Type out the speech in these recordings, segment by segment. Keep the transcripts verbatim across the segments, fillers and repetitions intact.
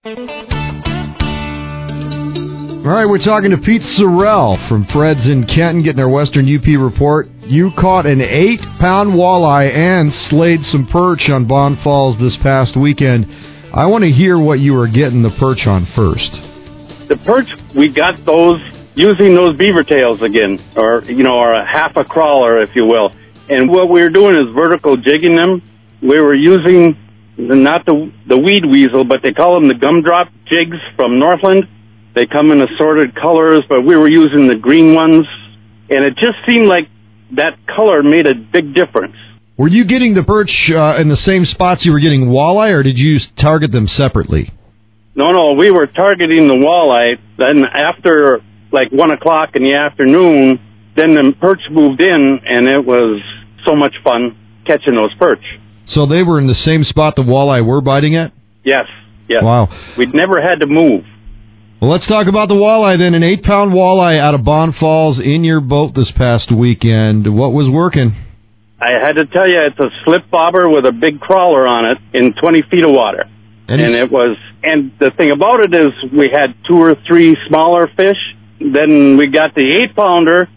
All right, we're talking to Pete Sorrell from Fred's in Kenton, getting our Western U P report. You caught an eight-pound walleye and slayed some perch on Bond Falls this past weekend. I want to hear what you were getting the perch on first. The perch, we got those using those beaver tails again, or, you know, or a half a crawler, if you will. And what we were doing is vertical jigging them. We were using not the the weed weasel, but they call them the gumdrop jigs from Northland. They come in assorted colors, but we were using the green ones, and it just seemed like that color made a big difference. Were you getting the perch uh, in the same spots you were getting walleye, or did you target them separately? No, no, we were targeting the walleye. Then after, like, one o'clock in the afternoon, then the perch moved in, and it was so much fun catching those perch. So they were in the same spot the walleye were biting at? Yes, yes. Wow. We'd never had to move. Well, let's talk about the walleye then. An eight-pound walleye out of Bond Falls in your boat this past weekend. What was working? I had to tell you, it's a slip bobber with a big crawler on it in twenty feet of water. And, and it was, and the thing about it is we had two or three smaller fish. Then we got the eight-pounder,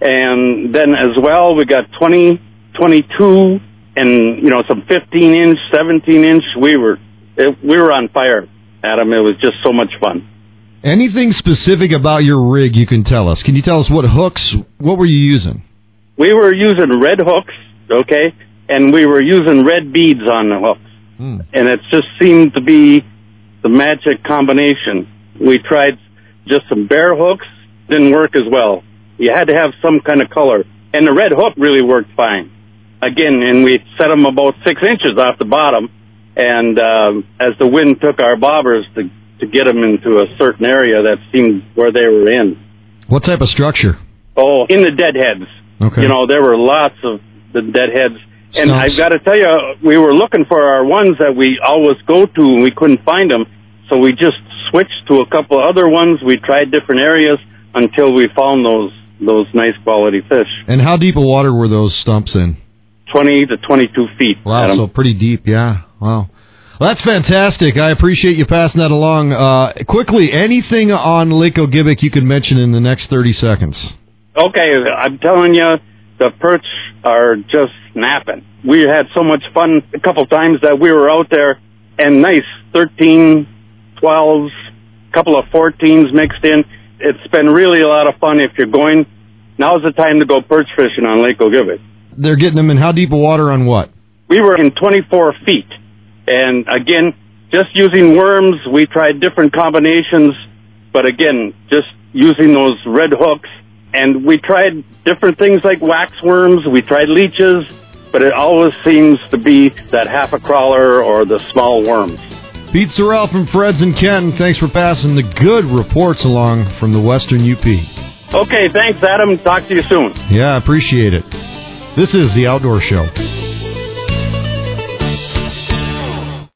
and then as well we got twenty, twenty-two, and, you know, some fifteen-inch, seventeen-inch. We were, it, we were on fire, Adam. It was just so much fun. Anything specific about your rig you can tell us? Can you tell us what hooks, what were you using? We were using red hooks, okay, and we were using red beads on the hooks. Mm. And it just seemed to be the magic combination. We tried just some bare hooks, didn't work as well. You had to have some kind of color. And the red hook really worked fine. Again, and we set them about six inches off the bottom, and um, as the wind took our bobbers to to get them into a certain area that seemed where they were in. What type of structure? Oh, in the deadheads. Okay. You know, there were lots of the deadheads. And Stumps. I've got to tell you, we were looking for our ones that we always go to, and we couldn't find them. So we just switched to a couple other ones. We tried different areas until we found those those nice quality fish. And how deep of water were those stumps in? twenty to twenty-two feet. Wow, Adam. So pretty deep, yeah. Wow. Well, that's fantastic. I appreciate you passing that along. Uh, quickly, anything on Lake Ogibic you can mention in the next thirty seconds? Okay, I'm telling you, the perch are just snapping. We had so much fun a couple times that we were out there, and nice thirteen, twelves, couple of fourteens mixed in. It's been really a lot of fun. If you're going, now's the time to go perch fishing on Lake Ogibic. They're getting them in how deep of water on what? We were in twenty-four feet. And again, just using worms, we tried different combinations, but again, just using those red hooks. And we tried different things like wax worms, we tried leeches, but it always seems to be that half a crawler or the small worms. Pete Sorrell from Fred's in Kenton, thanks for passing the good reports along from the Western U P. Okay, thanks, Adam. Talk to you soon. Yeah, I appreciate it. This is The Outdoor Show.